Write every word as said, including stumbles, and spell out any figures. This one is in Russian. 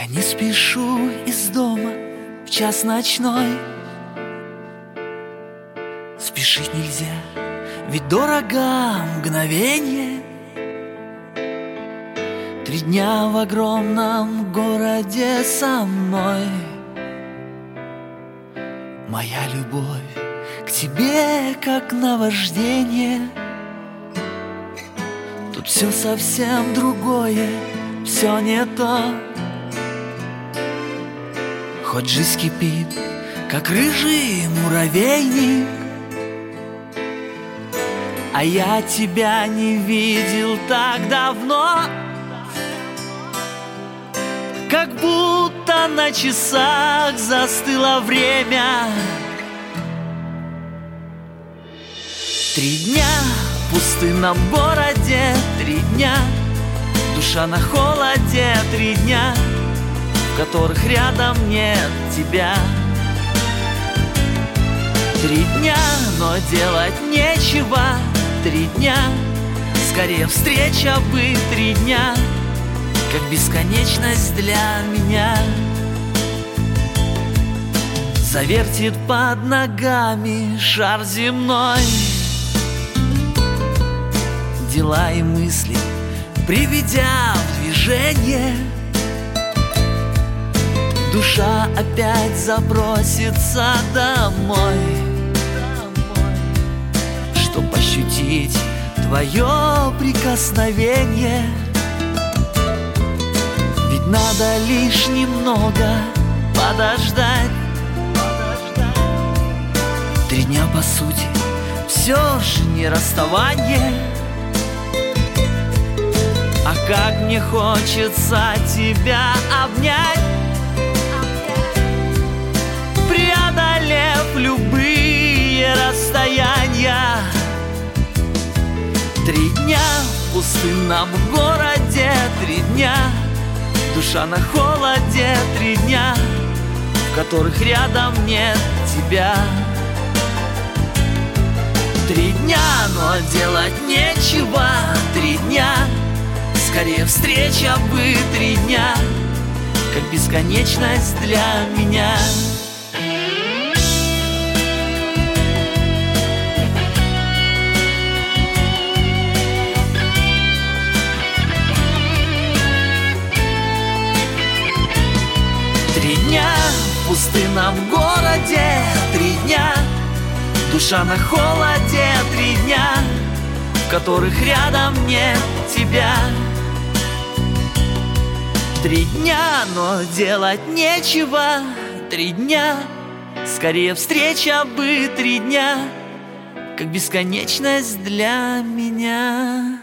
не спешу из дома в час ночной. Спешить нельзя, ведь дорого мгновенье. Три дня в огромном городе со мной. Моя любовь к тебе как наваждение. Тут все совсем другое, все не то. Хоть жизнь кипит, как рыжий муравейник, а я тебя не видел так давно. Как будто на часах застыло время. Три дня в пустынном городе, три дня душа на холоде, три дня, в которых рядом нет тебя. Три дня, но делать нечего, три дня, скорее встреча бы, три дня, как бесконечность для меня. Завертит под ногами шар земной. Дела и мысли приведя в движение, душа опять запросится домой, чтоб ощутить твое прикосновение. Ведь надо лишь немного подождать. Три дня, по сути, все же не расставание. А как мне хочется тебя обнять, преодолев любые расстояния. Три дня в пустынном городе, три дня душа на холоде, три дня, в которых рядом нет тебя. Три дня, но делать нечего, три дня, скорее встреча бы, три дня, как бесконечность для меня. Три дня в пустынном городе, три дня душа на холоде, три дня, в которых рядом нет тебя. Три дня, но делать нечего, три дня, скорее встреча бы, три дня, как бесконечность для меня.